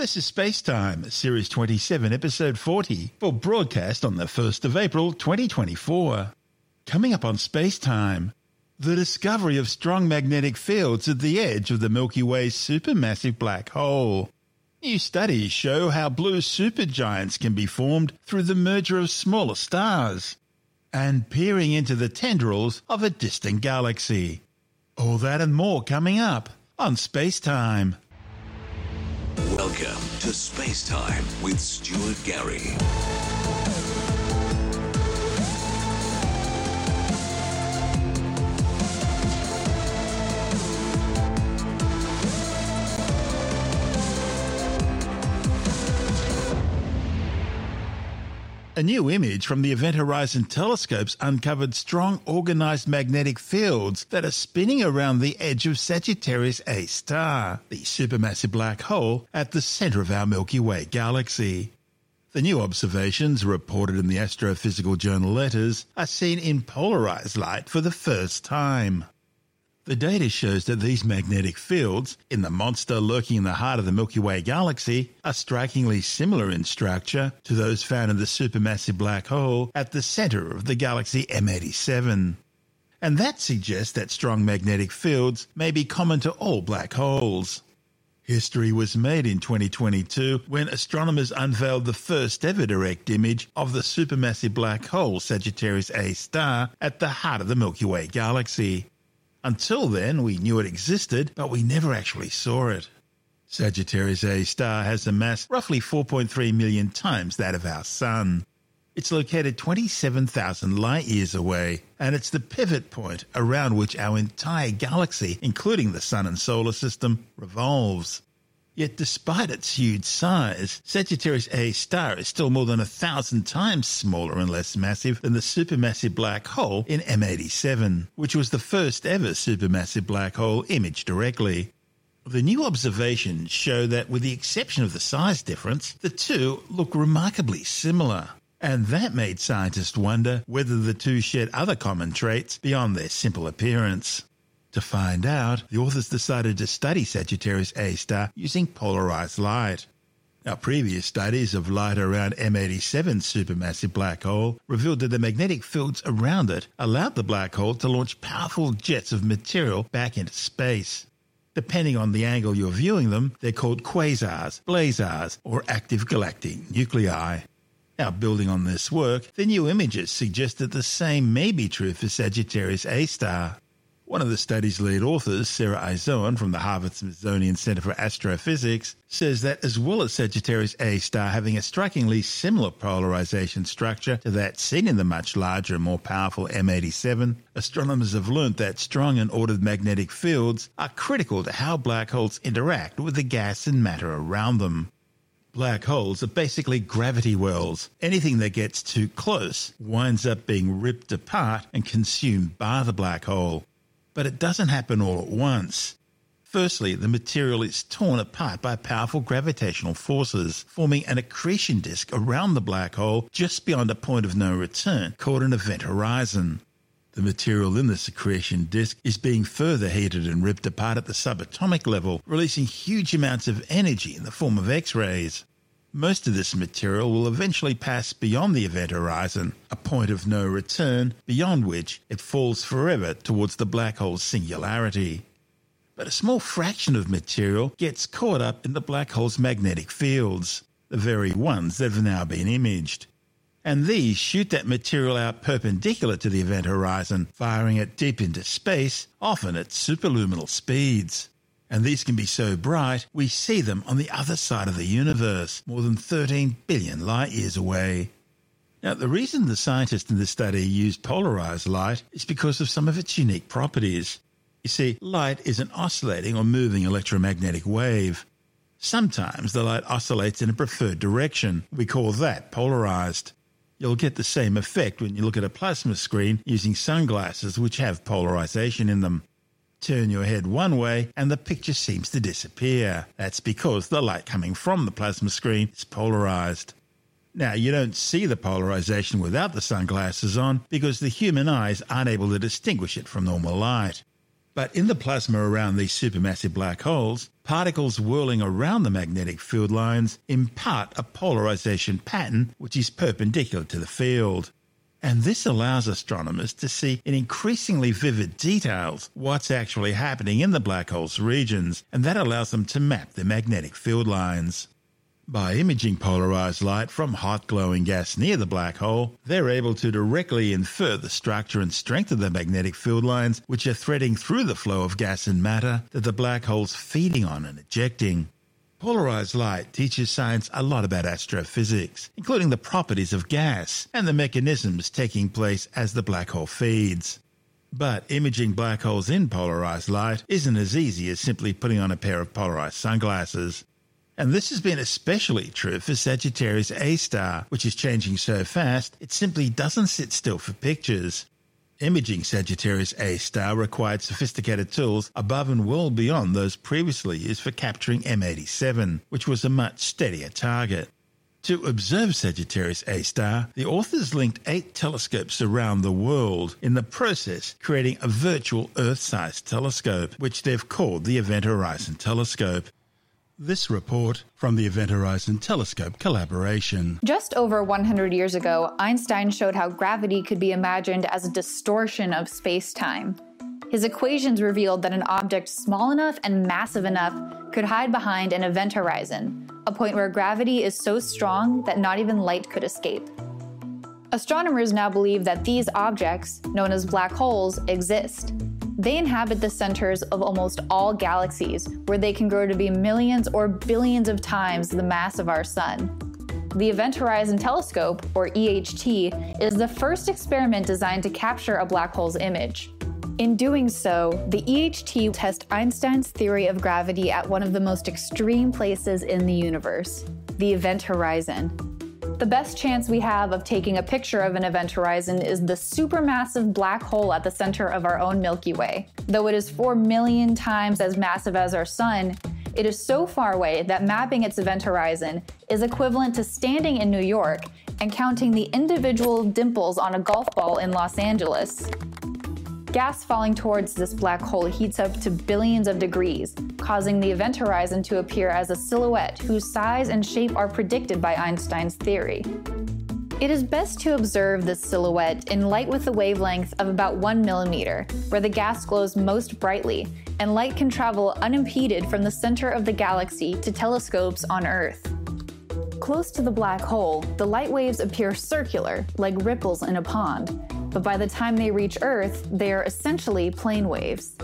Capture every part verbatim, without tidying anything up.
This is Space Time, Series twenty-seven, Episode forty, for broadcast on the first of April twenty twenty-four. Coming up on Space Time, the discovery of strong magnetic fields at the edge of the Milky Way's supermassive black hole. New studies show how blue supergiants can be formed through the merger of smaller stars. And peering into the tendrils of a distant galaxy. All that and more coming up on Space Time. Welcome to Space Time with Stuart Gary. A new image from the Event Horizon telescopes uncovered strong organised magnetic fields that are spinning around the edge of Sagittarius A star, the supermassive black hole at the centre of our Milky Way galaxy. The new observations, reported in the astrophysical journal Letters, are seen in polarised light for the first time. The data shows that these magnetic fields, in the monster lurking in the heart of the Milky Way galaxy, are strikingly similar in structure to those found in the supermassive black hole at the centre of the galaxy M eighty-seven. And that suggests that strong magnetic fields may be common to all black holes. History was made in twenty twenty-two when astronomers unveiled the first ever direct image of the supermassive black hole Sagittarius A star at the heart of the Milky Way galaxy. Until then, we knew it existed, but we never actually saw it. Sagittarius A star has a mass roughly four point three million times that of our Sun. It's located twenty-seven thousand light-years away, and it's the pivot point around which our entire galaxy, including the Sun and Solar System, revolves. Yet despite its huge size, Sagittarius A star is still more than a thousand times smaller and less massive than the supermassive black hole in M eighty-seven, which was the first ever supermassive black hole imaged directly. The new observations show that, with the exception of the size difference, the two look remarkably similar. And that made scientists wonder whether the two shared other common traits beyond their simple appearance. To find out, the authors decided to study Sagittarius A star using polarised light. Now, previous studies of light around M eighty-seven's supermassive black hole revealed that the magnetic fields around it allowed the black hole to launch powerful jets of material back into space. Depending on the angle you're viewing them, they're called quasars, blazars, or active galactic nuclei. Now, building on this work, the new images suggest that the same may be true for Sagittarius A star. One of the study's lead authors, Sarah Aizoan from the Harvard-Smithsonian Center for Astrophysics, says that as well as Sagittarius A star having a strikingly similar polarization structure to that seen in the much larger and more powerful M eighty-seven, astronomers have learnt that strong and ordered magnetic fields are critical to how black holes interact with the gas and matter around them. Black holes are basically gravity wells. Anything that gets too close winds up being ripped apart and consumed by the black hole. But it doesn't happen all at once. Firstly, the material is torn apart by powerful gravitational forces, forming an accretion disk around the black hole just beyond a point of no return called an event horizon. The material in this accretion disk is being further heated and ripped apart at the subatomic level, releasing huge amounts of energy in the form of X-rays. Most of this material will eventually pass beyond the event horizon, a point of no return, beyond which it falls forever towards the black hole's singularity. But a small fraction of material gets caught up in the black hole's magnetic fields, the very ones that have now been imaged. And these shoot that material out perpendicular to the event horizon, firing it deep into space, often at superluminal speeds. And these can be so bright, we see them on the other side of the universe, more than thirteen billion light-years away. Now, the reason the scientists in this study used polarized light is because of some of its unique properties. You see, light is an oscillating or moving electromagnetic wave. Sometimes the light oscillates in a preferred direction. We call that polarized. You'll get the same effect when you look at a plasma screen using sunglasses which have polarization in them. Turn your head one way and the picture seems to disappear. That's because the light coming from the plasma screen is polarized. Now, you don't see the polarization without the sunglasses on because the human eyes aren't able to distinguish it from normal light. But in the plasma around these supermassive black holes, particles whirling around the magnetic field lines impart a polarization pattern which is perpendicular to the field. And this allows astronomers to see in increasingly vivid details what's actually happening in the black hole's regions, and that allows them to map their magnetic field lines. By imaging polarized light from hot glowing gas near the black hole, they're able to directly infer the structure and strength of the magnetic field lines which are threading through the flow of gas and matter that the black hole's feeding on and ejecting. Polarized light teaches science a lot about astrophysics, including the properties of gas and the mechanisms taking place as the black hole feeds. But imaging black holes in polarized light isn't as easy as simply putting on a pair of polarized sunglasses. And this has been especially true for Sagittarius A star, which is changing so fast it simply doesn't sit still for pictures. Imaging Sagittarius A star required sophisticated tools above and well beyond those previously used for capturing M eighty-seven, which was a much steadier target. To observe Sagittarius A star, the authors linked eight telescopes around the world, in the process creating a virtual Earth-sized telescope, which they've called the Event Horizon Telescope. This report from the Event Horizon Telescope collaboration. Just over one hundred years ago, Einstein showed how gravity could be imagined as a distortion of space-time. His equations revealed that an object small enough and massive enough could hide behind an event horizon, a point where gravity is so strong that not even light could escape. Astronomers now believe that these objects, known as black holes, exist. They inhabit the centers of almost all galaxies, where they can grow to be millions or billions of times the mass of our Sun. The Event Horizon Telescope, or E H T, is the first experiment designed to capture a black hole's image. In doing so, the E H T tests Einstein's theory of gravity at one of the most extreme places in the universe, the event horizon. The best chance we have of taking a picture of an event horizon is the supermassive black hole at the center of our own Milky Way. Though it is four million times as massive as our Sun, it is so far away that mapping its event horizon is equivalent to standing in New York and counting the individual dimples on a golf ball in Los Angeles. Gas falling towards this black hole heats up to billions of degrees, causing the event horizon to appear as a silhouette whose size and shape are predicted by Einstein's theory. It is best to observe this silhouette in light with a wavelength of about one millimeter, where the gas glows most brightly, and light can travel unimpeded from the center of the galaxy to telescopes on Earth. Close to the black hole, the light waves appear circular, like ripples in a pond, but by the time they reach Earth, they are essentially plane waves.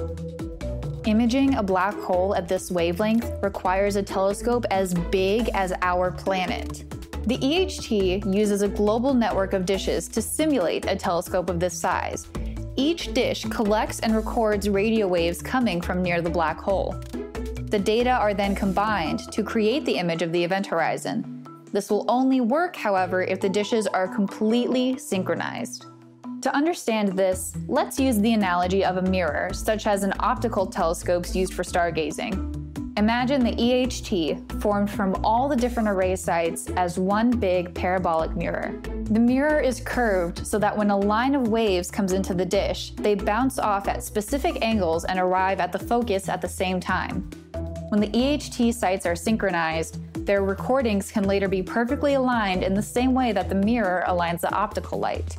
Imaging a black hole at this wavelength requires a telescope as big as our planet. The E H T uses a global network of dishes to simulate a telescope of this size. Each dish collects and records radio waves coming from near the black hole. The data are then combined to create the image of the event horizon. This will only work, however, if the dishes are completely synchronized. To understand this, let's use the analogy of a mirror, such as an optical telescopes used for stargazing. Imagine the E H T formed from all the different array sites as one big parabolic mirror. The mirror is curved so that when a line of waves comes into the dish, they bounce off at specific angles and arrive at the focus at the same time. When the E H T sites are synchronized, their recordings can later be perfectly aligned in the same way that the mirror aligns the optical light.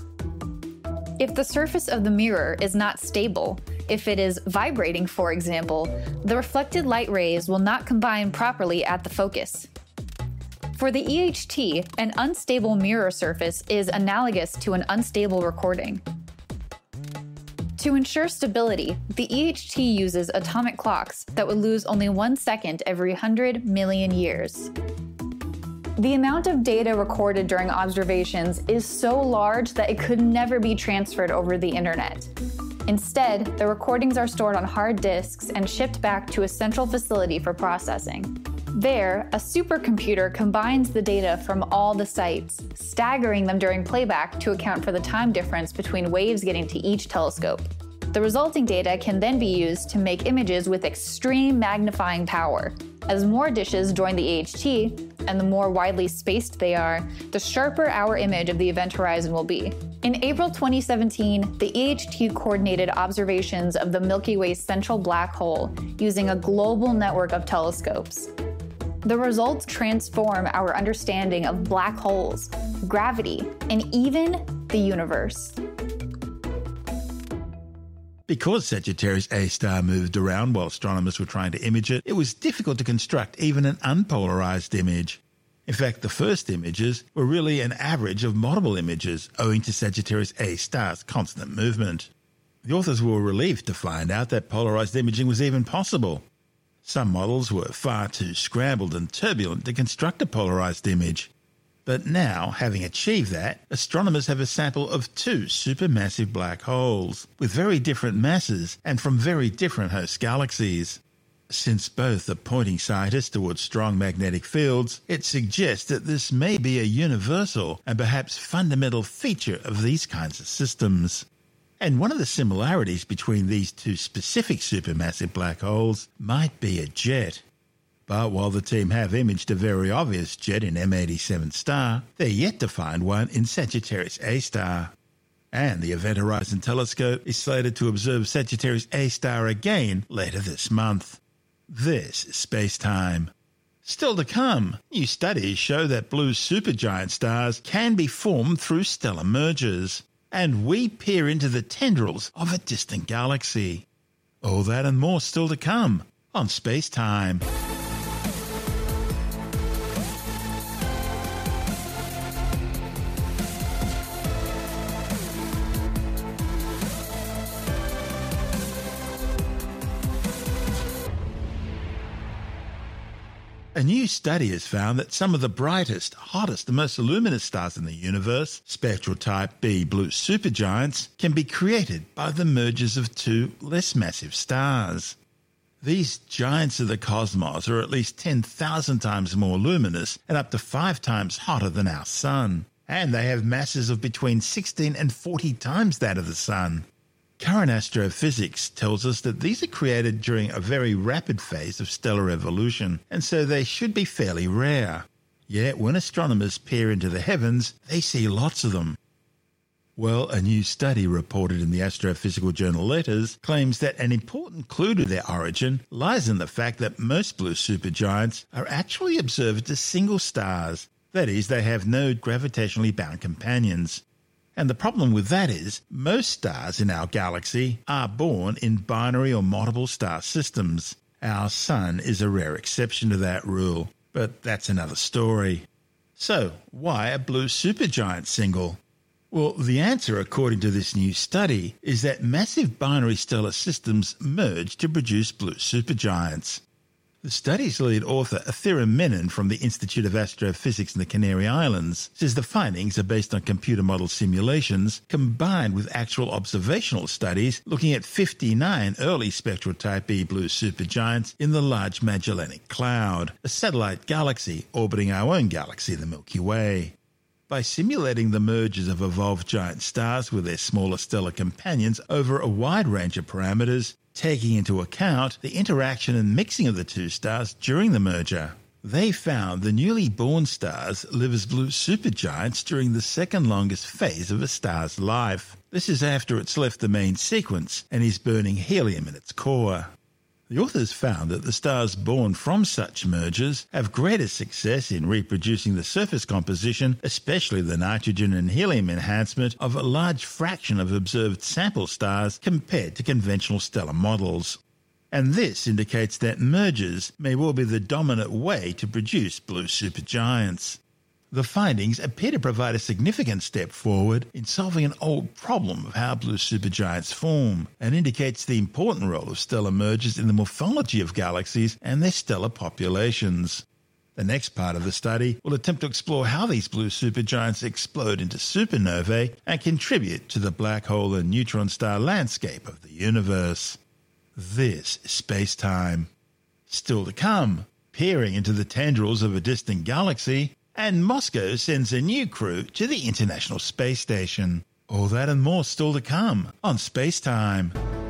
If the surface of the mirror is not stable, if it is vibrating, for example, the reflected light rays will not combine properly at the focus. For the E H T, an unstable mirror surface is analogous to an unstable recording. To ensure stability, the E H T uses atomic clocks that would lose only one second every one hundred million years. The amount of data recorded during observations is so large that it could never be transferred over the internet. Instead, the recordings are stored on hard disks and shipped back to a central facility for processing. There, a supercomputer combines the data from all the sites, staggering them during playback to account for the time difference between waves getting to each telescope. The resulting data can then be used to make images with extreme magnifying power. As more dishes join the A H T, and the more widely spaced they are, the sharper our image of the event horizon will be. In April twenty seventeen, the A H T coordinated observations of the Milky Way's central black hole using a global network of telescopes. The results transform our understanding of black holes, gravity, and even the universe. Because Sagittarius A star moved around while astronomers were trying to image it, it was difficult to construct even an unpolarized image. In fact, the first images were really an average of multiple images, owing to Sagittarius A star's constant movement. The authors were relieved to find out that polarized imaging was even possible. Some models were far too scrambled and turbulent to construct a polarized image. But now, having achieved that, astronomers have a sample of two supermassive black holes, with very different masses and from very different host galaxies. Since both are pointing scientists towards strong magnetic fields, it suggests that this may be a universal and perhaps fundamental feature of these kinds of systems. And one of the similarities between these two specific supermassive black holes might be a jet. But while the team have imaged a very obvious jet in M eighty-seven star, they're yet to find one in Sagittarius A star. And the Event Horizon Telescope is slated to observe Sagittarius A star again later this month. This is Space Time. Still to come, new studies show that blue supergiant stars can be formed through stellar mergers. And we peer into the tendrils of a distant galaxy. All that and more still to come on Space Time. A new study has found that some of the brightest, hottest and most luminous stars in the universe, spectral type B blue supergiants, can be created by the mergers of two less massive stars. These giants of the cosmos are at least ten thousand times more luminous and up to five times hotter than our Sun, and they have masses of between sixteen and forty times that of the Sun. Current astrophysics tells us that these are created during a very rapid phase of stellar evolution, and so they should be fairly rare. Yet when astronomers peer into the heavens, they see lots of them. Well, a new study reported in the Astrophysical Journal Letters claims that an important clue to their origin lies in the fact that most blue supergiants are actually observed as single stars. That is, they have no gravitationally bound companions. And the problem with that is, most stars in our galaxy are born in binary or multiple star systems. Our Sun is a rare exception to that rule, but that's another story. So, why are blue supergiants single? Well, the answer, according to this new study, is that massive binary stellar systems merge to produce blue supergiants. The study's lead author, Ethira Menon from the Institute of Astrophysics in the Canary Islands, says the findings are based on computer model simulations combined with actual observational studies looking at fifty-nine early spectral type B blue supergiants in the Large Magellanic Cloud, a satellite galaxy orbiting our own galaxy, the Milky Way. By simulating the mergers of evolved giant stars with their smaller stellar companions over a wide range of parameters, taking into account the interaction and mixing of the two stars during the merger, they found the newly born stars live as blue supergiants during the second longest phase of a star's life. This is after it's left the main sequence and is burning helium in its core. The authors found that the stars born from such mergers have greater success in reproducing the surface composition, especially the nitrogen and helium enhancement, of a large fraction of observed sample stars compared to conventional stellar models. And this indicates that mergers may well be the dominant way to produce blue supergiants. The findings appear to provide a significant step forward in solving an old problem of how blue supergiants form, and indicates the important role of stellar mergers in the morphology of galaxies and their stellar populations. The next part of the study will attempt to explore how these blue supergiants explode into supernovae and contribute to the black hole and neutron star landscape of the universe. This is Space Time. Still to come, peering into the tendrils of a distant galaxy, and Moscow sends a new crew to the International Space Station. All that and more still to come on Space Time.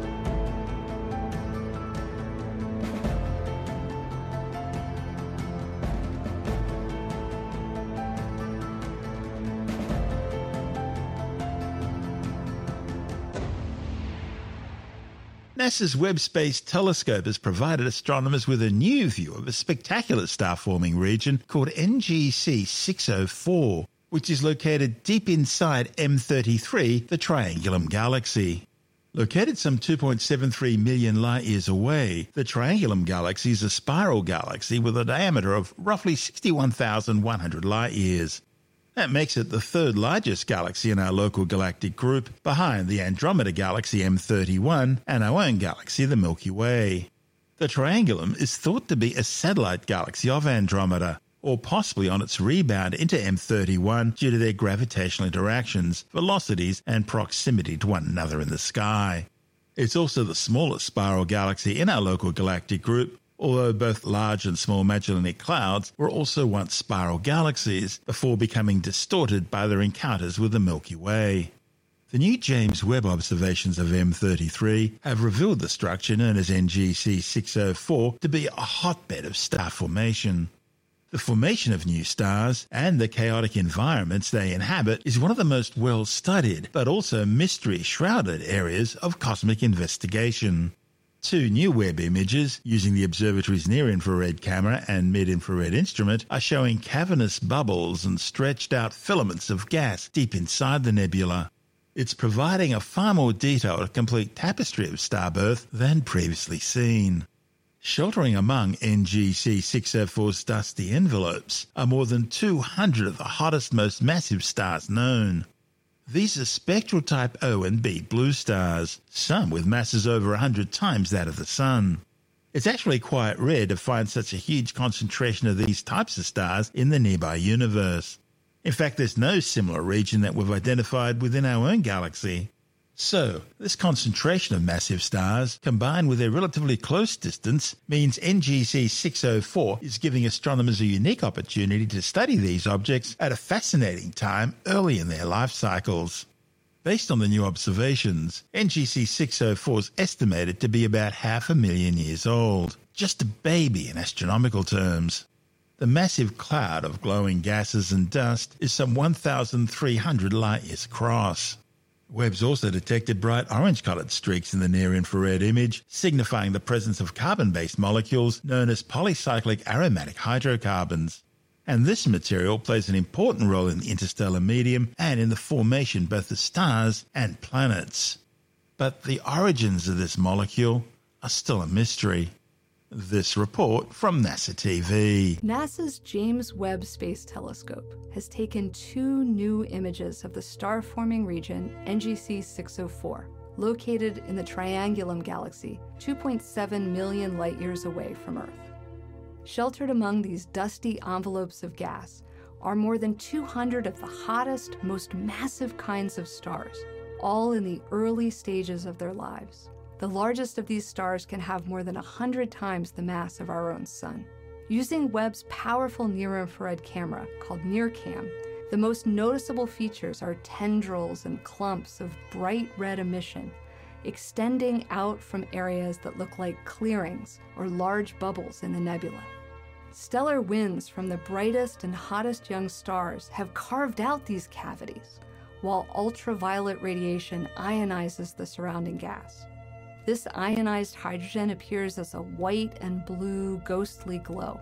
NASA's Webb Space Telescope has provided astronomers with a new view of a spectacular star-forming region called N G C six oh four, which is located deep inside M thirty-three, the Triangulum Galaxy. Located some two point seven three million light-years away, the Triangulum Galaxy is a spiral galaxy with a diameter of roughly sixty-one thousand one hundred light-years. That makes it the third largest galaxy in our local galactic group, behind the Andromeda Galaxy M thirty-one and our own galaxy, the Milky Way. The Triangulum is thought to be a satellite galaxy of Andromeda, or possibly on its rebound into M thirty-one due to their gravitational interactions, velocities and proximity to one another in the sky. It's also the smallest spiral galaxy in our local galactic group, although both large and small Magellanic Clouds were also once spiral galaxies before becoming distorted by their encounters with the Milky Way. The new James Webb observations of M thirty-three have revealed the structure known as N G C six oh four to be a hotbed of star formation. The formation of new stars and the chaotic environments they inhabit is one of the most well-studied but also mystery-shrouded areas of cosmic investigation. Two new Webb images using the observatory's near-infrared camera and mid-infrared instrument are showing cavernous bubbles and stretched-out filaments of gas deep inside the nebula. It's providing a far more detailed, complete tapestry of star birth than previously seen. Sheltering among N G C six oh four's dusty envelopes are more than two hundred of the hottest, most massive stars known. These are spectral type O and B blue stars, some with masses over one hundred times that of the Sun. It's actually quite rare to find such a huge concentration of these types of stars in the nearby universe. In fact, there's no similar region that we've identified within our own galaxy. So, this concentration of massive stars, combined with their relatively close distance, means N G C six oh four is giving astronomers a unique opportunity to study these objects at a fascinating time early in their life cycles. Based on the new observations, N G C six oh four is estimated to be about half a million years old, just a baby in astronomical terms. The massive cloud of glowing gases and dust is some one thousand three hundred light-years across. Webb's also detected bright orange-coloured streaks in the near-infrared image, signifying the presence of carbon-based molecules known as polycyclic aromatic hydrocarbons. And this material plays an important role in the interstellar medium and in the formation both of stars and planets. But the origins of this molecule are still a mystery. This report from NASA T V. NASA's James Webb Space Telescope has taken two new images of the star-forming region N G C six oh four, located in the Triangulum Galaxy, two point seven million light-years away from Earth. Sheltered among these dusty envelopes of gas are more than two hundred of the hottest, most massive kinds of stars, all in the early stages of their lives. The largest of these stars can have more than one hundred times the mass of our own Sun. Using Webb's powerful near-infrared camera, called NIRCam, the most noticeable features are tendrils and clumps of bright red emission, extending out from areas that look like clearings or large bubbles in the nebula. Stellar winds from the brightest and hottest young stars have carved out these cavities, while ultraviolet radiation ionizes the surrounding gas. This ionized hydrogen appears as a white and blue ghostly glow.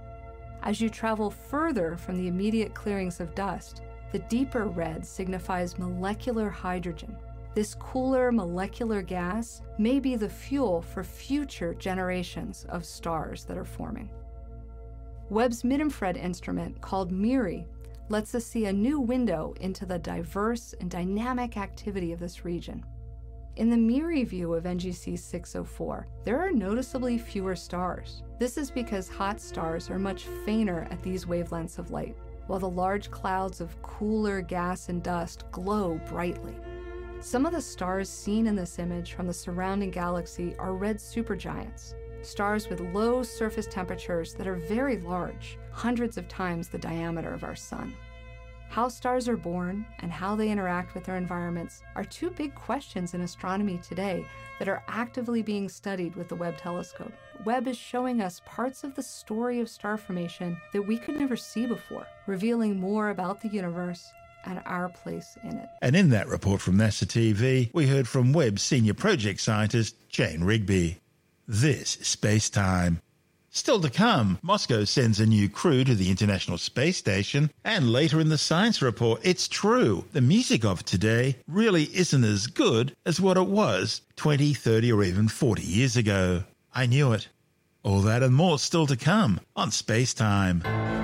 As you travel further from the immediate clearings of dust, the deeper red signifies molecular hydrogen. This cooler molecular gas may be the fuel for future generations of stars that are forming. Webb's mid-infrared instrument, called MIRI, lets us see a new window into the diverse and dynamic activity of this region. In the MIRI view of N G C six oh four, there are noticeably fewer stars. This is because hot stars are much fainter at these wavelengths of light, while the large clouds of cooler gas and dust glow brightly. Some of the stars seen in this image from the surrounding galaxy are red supergiants, stars with low surface temperatures that are very large, hundreds of times the diameter of our Sun. How stars are born and how they interact with their environments are two big questions in astronomy today that are actively being studied with the Webb telescope. Webb is showing us parts of the story of star formation that we could never see before, revealing more about the universe and our place in it. And in that report from NASA T V, we heard from Webb's senior project scientist, Jane Rigby. This is Space Time. Still to come, Moscow sends a new crew to the International Space Station, and later in the science report, it's true, the music of today really isn't as good as what it was twenty, thirty or even forty years ago. I knew it. All that and more still to come on Space Time.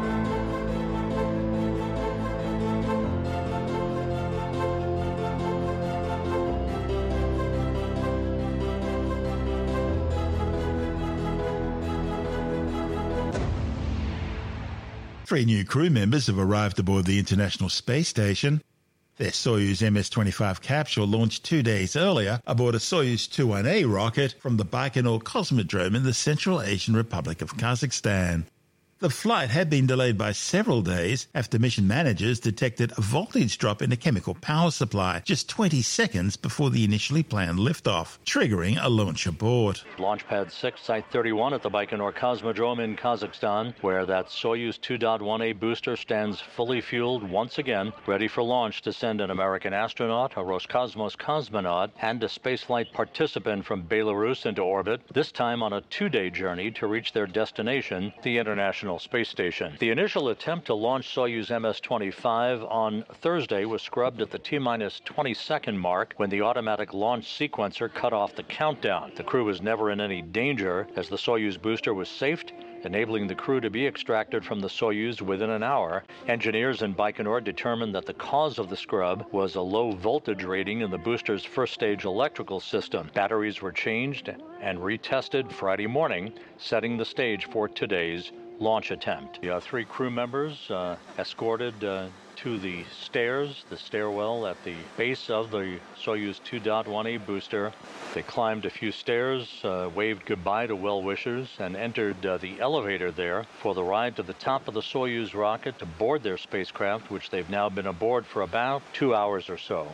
Three new crew members have arrived aboard the International Space Station. Their Soyuz M S twenty-five capsule launched two days earlier aboard a Soyuz two one A rocket from the Baikonur Cosmodrome in the Central Asian Republic of Kazakhstan. The flight had been delayed by several days after mission managers detected a voltage drop in a chemical power supply just twenty seconds before the initially planned liftoff, triggering a launch abort. Launch Pad six, Site thirty-one at the Baikonur Cosmodrome in Kazakhstan, where that Soyuz two point one A booster stands fully fueled once again, ready for launch to send an American astronaut, a Roscosmos cosmonaut, and a spaceflight participant from Belarus into orbit, this time on a two-day journey to reach their destination, the International Space Station. The initial attempt to launch Soyuz M S twenty-five on Thursday was scrubbed at the T-minus twenty-second mark when the automatic launch sequencer cut off the countdown. The crew was never in any danger as the Soyuz booster was safed, enabling the crew to be extracted from the Soyuz within an hour. Engineers in Baikonur determined that the cause of the scrub was a low voltage rating in the booster's first stage electrical system. Batteries were changed and retested Friday morning, setting the stage for today's launch attempt. The uh, three crew members uh, escorted uh, to the stairs, the stairwell at the base of the Soyuz two point one A booster. They climbed a few stairs, uh, waved goodbye to well-wishers, and entered uh, the elevator there for the ride to the top of the Soyuz rocket to board their spacecraft, which they've now been aboard for about two hours or so.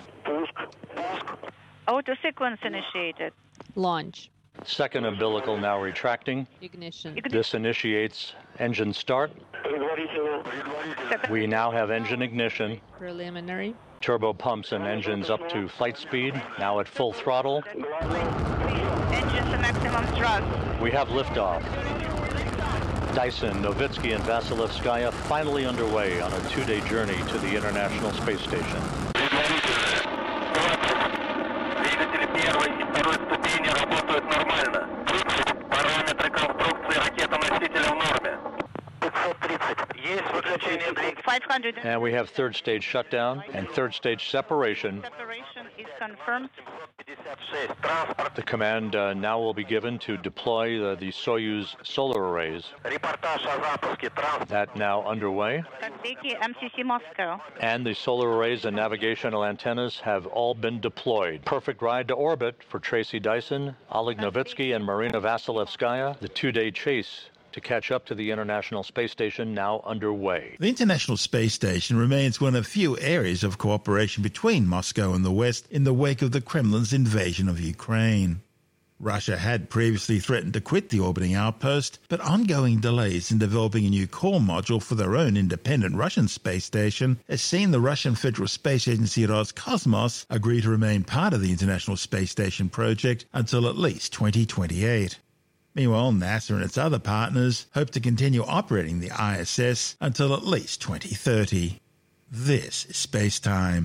Auto sequence initiated. Launch. Second umbilical now retracting. Ignition. This initiates engine start. We now have engine ignition. Preliminary. Turbo pumps and engines up to flight speed, now at full throttle. Engines to maximum thrust. We have liftoff. Dyson, Novitsky, and Vasilevskaya finally underway on a two-day journey to the International Space Station. five hundred. And we have third stage shutdown and third stage separation. Separation is confirmed. The command uh, now will be given to deploy uh, the Soyuz solar arrays. That now underway. M C C Moscow. And the solar arrays and navigational antennas have all been deployed. Perfect ride to orbit for Tracy Dyson, Oleg Novitsky, and Marina Vasilevskaya. The two-day chase to catch up to the International Space Station now underway. The International Space Station remains one of few areas of cooperation between Moscow and the West in the wake of the Kremlin's invasion of Ukraine. Russia had previously threatened to quit the orbiting outpost, but ongoing delays in developing a new core module for their own independent Russian space station has seen the Russian Federal Space Agency Roscosmos agree to remain part of the International Space Station project until at least twenty twenty-eight. Meanwhile, NASA and its other partners hope to continue operating the I S S until at least twenty thirty. This is Space Time.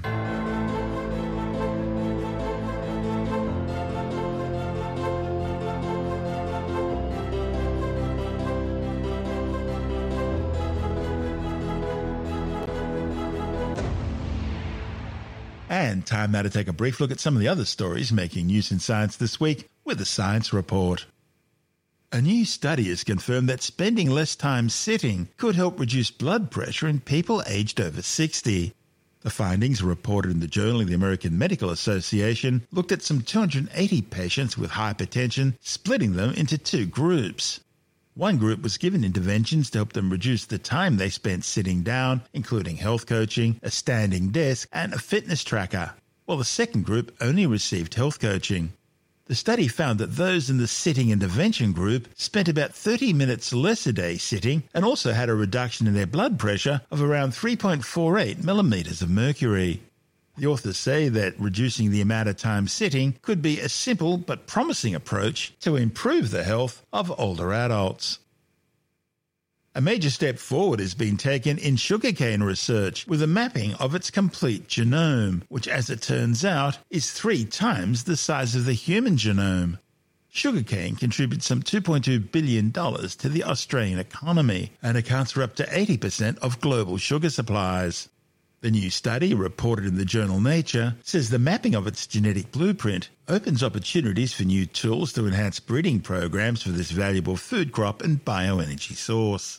And time now to take a brief look at some of the other stories making news in science this week with the Science Report. A new study has confirmed that spending less time sitting could help reduce blood pressure in people aged over sixty. The findings, reported in the Journal of the American Medical Association, looked at some two hundred eighty patients with hypertension, splitting them into two groups. One group was given interventions to help them reduce the time they spent sitting down, including health coaching, a standing desk, and a fitness tracker, while the second group only received health coaching. The study found that those in the sitting intervention group spent about thirty minutes less a day sitting and also had a reduction in their blood pressure of around three point four eight millimetres of mercury. The authors say that reducing the amount of time sitting could be a simple but promising approach to improve the health of older adults. A major step forward has been taken in sugarcane research with a mapping of its complete genome, which, as it turns out, is three times the size of the human genome. Sugarcane contributes some two point two billion dollars to the Australian economy and accounts for up to eighty percent of global sugar supplies. The new study, reported in the journal Nature, says the mapping of its genetic blueprint opens opportunities for new tools to enhance breeding programs for this valuable food crop and bioenergy source.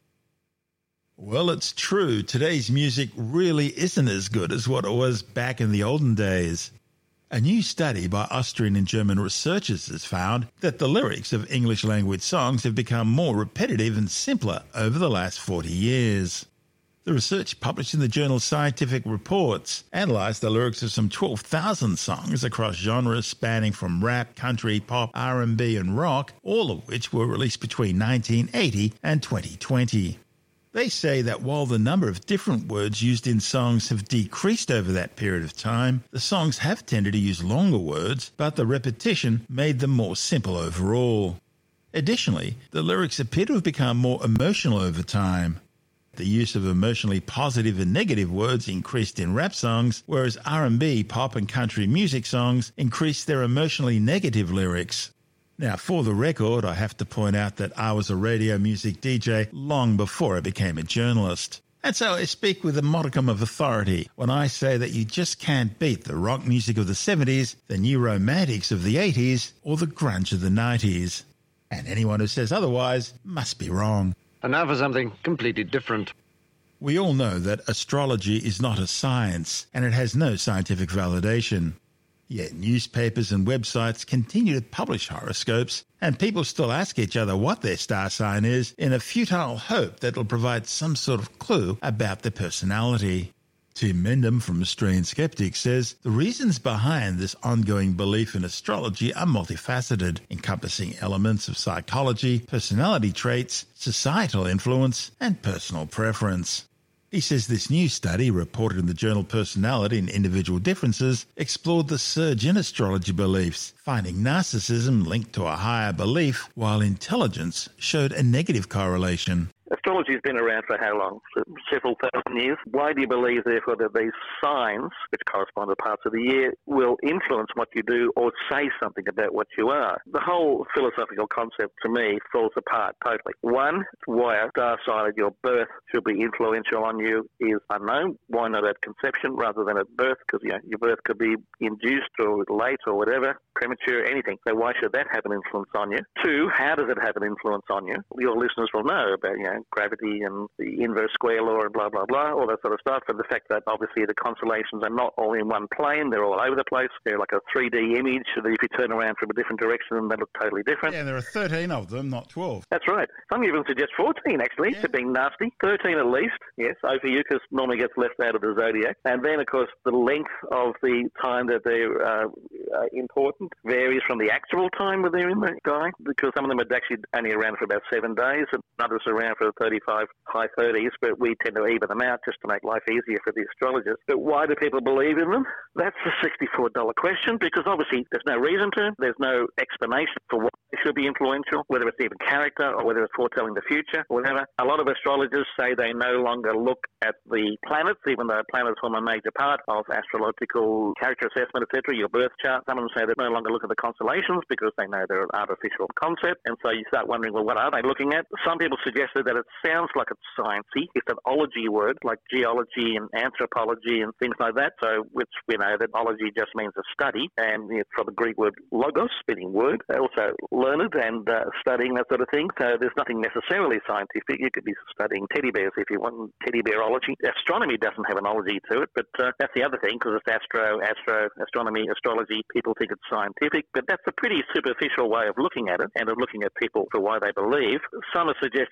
Well, it's true, today's music really isn't as good as what it was back in the olden days. A new study by Austrian and German researchers has found that the lyrics of English language songs have become more repetitive and simpler over the last forty years. The research, published in the journal Scientific Reports, analysed the lyrics of some twelve thousand songs across genres spanning from rap, country, pop, R and B and rock, all of which were released between nineteen eighty and twenty twenty. They say that while the number of different words used in songs have decreased over that period of time, the songs have tended to use longer words, but the repetition made them more simple overall. Additionally, the lyrics appear to have become more emotional over time. The use of emotionally positive and negative words increased in rap songs, whereas R and B, pop and country music songs increased their emotionally negative lyrics. Now, for the record, I have to point out that I was a radio music D J long before I became a journalist. And so I speak with a modicum of authority when I say that you just can't beat the rock music of the seventies, the new romantics of the eighties, or the grunge of the nineties. And anyone who says otherwise must be wrong. And now for something completely different. We all know that astrology is not a science, and it has no scientific validation. Yet newspapers and websites continue to publish horoscopes, and people still ask each other what their star sign is in a futile hope that it'll provide some sort of clue about their personality. Tim Mendham from Australian Skeptics says the reasons behind this ongoing belief in astrology are multifaceted, encompassing elements of psychology, personality traits, societal influence, and personal preference. He says this new study, reported in the journal Personality and Individual Differences, explored the surge in astrology beliefs, finding narcissism linked to a higher belief, while intelligence showed a negative correlation. Astrology has been around for how long? For several thousand years. Why do you believe, therefore, that these signs, which correspond to parts of the year, will influence what you do or say something about what you are? The whole philosophical concept, to me, falls apart totally. One, why a star sign at your birth should be influential on you is unknown. Why not at conception rather than at birth? Because you know, your birth could be induced or late or whatever, premature, anything. So why should that have an influence on you? Two, how does it have an influence on you? Your listeners will know about, you know, gravity and the inverse square law and blah, blah, blah, all that sort of stuff. And the fact that obviously the constellations are not all in one plane, they're all over the place. They're like a three D image, so that if you turn around from a different direction, they look totally different. Yeah, there are thirteen of them, not twelve. That's right. Some even suggest fourteen, actually, yeah. to being nasty. thirteen at least, yes. Ophiuchus normally gets left out of the zodiac. And then, of course, the length of the time that they're uh, uh, important varies from the actual time that they're in the sky, because some of them are actually only around for about seven days, and others are around for thirty-five, high thirties, but we tend to even them out just to make life easier for the astrologers. But why do people believe in them? That's the sixty-four dollar question, because obviously there's no reason to. There's no explanation for why it should be influential, whether it's even character or whether it's foretelling the future or whatever. A lot of astrologers say they no longer look at the planets, even though planets form a major part of astrological character assessment, et cetera, your birth chart. Some of them say they no longer look at the constellations because they know they're an artificial concept, and so you start wondering, well, what are they looking at? Some people suggested that it sounds like it's sciencey. It's an ology word, like geology and anthropology and things like that, so which we know that ology just means a study, and it's from the Greek word logos, meaning word, also learned and uh, studying that sort of thing, so there's nothing necessarily scientific. You could be studying teddy bears if you want, teddy bearology. Astronomy doesn't have an ology to it, but uh, that's the other thing, because it's astro, astro, astronomy, astrology. People think it's scientific, but that's a pretty superficial way of looking at it and of looking at people for why they believe. Some are suggesting that, like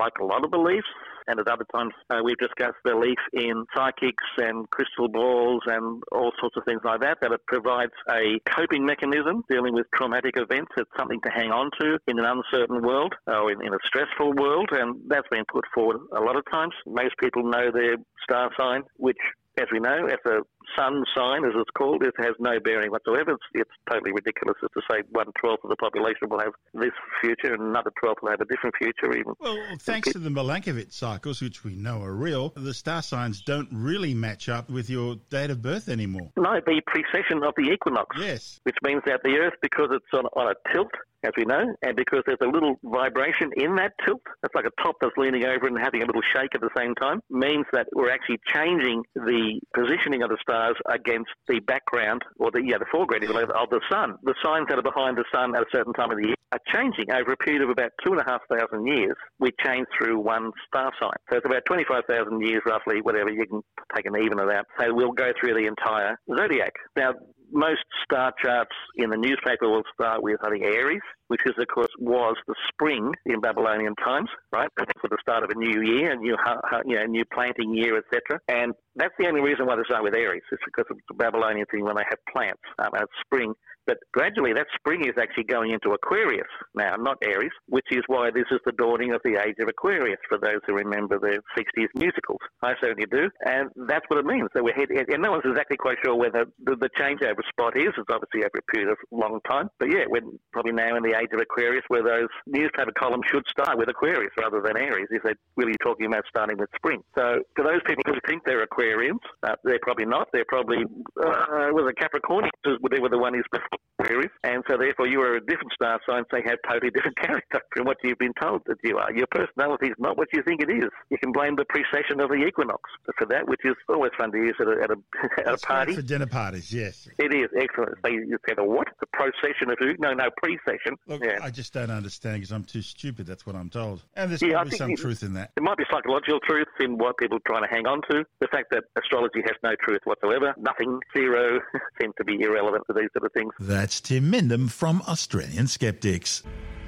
like a lot of beliefs. And at other times, uh, we've discussed belief in psychics and crystal balls and all sorts of things like that, that it provides a coping mechanism dealing with traumatic events. It's something to hang on to in an uncertain world or in, in a stressful world, and that's been put forward a lot of times. Most people know their star sign, which, as we know, as a sun sign, as it's called, it has no bearing whatsoever. It's, it's totally ridiculous to say one-twelfth of the population will have this future and another twelfth will have a different future. Even Well, thanks to the Milankovitch cycles, which we know are real, the star signs don't really match up with your date of birth anymore. No, the precession of the equinox. Yes. Which means that the Earth, because it's on, on a tilt, as we know, and because there's a little vibration in that tilt, it's like a top that's leaning over and having a little shake at the same time, means that we're actually changing the positioning of the stars against the background, or the, yeah, the foreground, if you like, of the sun. The signs that are behind the sun at a certain time of the year are changing over a period of about two and a half thousand years. We change through one star sign. So it's about twenty-five thousand years, roughly, whatever, you can take an even of that. So we'll go through the entire zodiac. Now, most star charts in the newspaper will start with, I think, Aries, which is, of course, was the spring in Babylonian times, right, for the start of a new year, a new, you know, new planting year, et cetera. And that's the only reason why they start with Aries. It's because of the Babylonian thing when they have plants, um, and it's spring. But gradually that spring is actually going into Aquarius now, not Aries, which is why this is the dawning of the age of Aquarius, for those who remember the sixties musicals. I certainly do. And that's what it means. So we're heading, and no one's exactly quite sure where the, the, the changeover spot is. It's obviously over a period of a long time. But yeah, we're probably now in the age of Aquarius, where those newspaper columns should start with Aquarius rather than Aries, if they're really talking about starting with spring. So for those people who think they're Aquarians, uh, they're probably not. They're probably, uh, with a Capricorn, they were the one who's before Aquarius, and so therefore you are a different star sign, so you have totally different character from what you've been told that you are. Your personality is not what you think it is. You can blame the precession of the equinox for that, which is always fun to use at a, at a, at That's a party. For dinner parties, yes. It is, excellent. So you said, a what? The procession of who? No, no, precession. Look, yeah. I just don't understand because I'm too stupid, that's what I'm told. And there's Yeah, I probably think some it- truth in that. There might be psychological truth in what people are trying to hang on to. The fact that astrology has no truth whatsoever, nothing, zero, seems to be irrelevant to these sort of things. That's Tim Mindham from Australian Skeptics.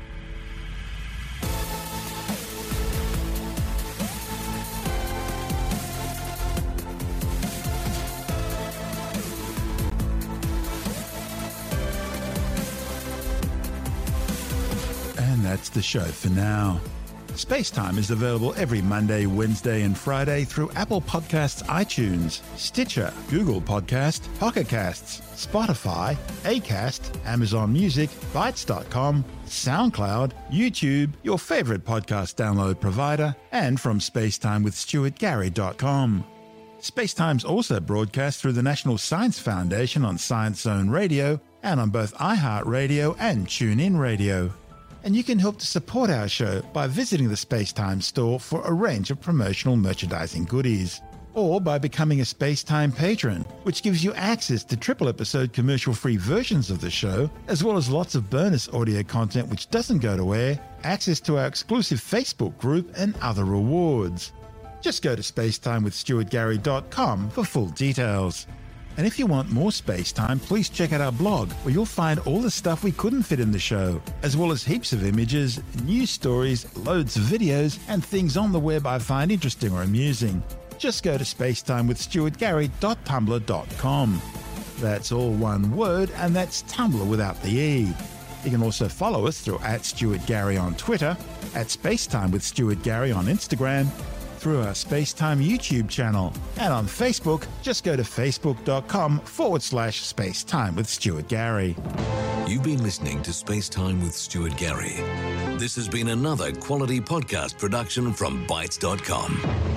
And that's the show for now. Spacetime is available every Monday, Wednesday and Friday through Apple Podcasts, iTunes, Stitcher, Google Podcast, Pocket Casts, Spotify, Acast, Amazon Music, Bytes dot com, SoundCloud, YouTube, your favourite podcast download provider, and from spacetime with stuart gary dot com. Spacetime's also broadcast through the National Science Foundation on Science Zone Radio and on both iHeartRadio and TuneIn Radio. And you can help to support our show by visiting the Spacetime store for a range of promotional merchandising goodies, or by becoming a Spacetime patron, which gives you access to triple episode commercial-free versions of the show, as well as lots of bonus audio content which doesn't go to air, access to our exclusive Facebook group, and other rewards. Just go to spacetime with stuart gary dot com for full details. And if you want more space time, please check out our blog, where you'll find all the stuff we couldn't fit in the show, as well as heaps of images, news stories, loads of videos, and things on the web I find interesting or amusing. Just go to spacetime with stuart gary dot tumblr dot com. That's all one word, and that's Tumblr without the E. You can also follow us through at Stuart Gary on Twitter, at Spacetime with Stuart Gary on Instagram, through our Spacetime YouTube channel, and on Facebook, just go to facebook.com forward slash Spacetime with Stuart Gary. You've been listening to Spacetime with Stuart Gary. This has been another quality podcast production from Bytes dot com.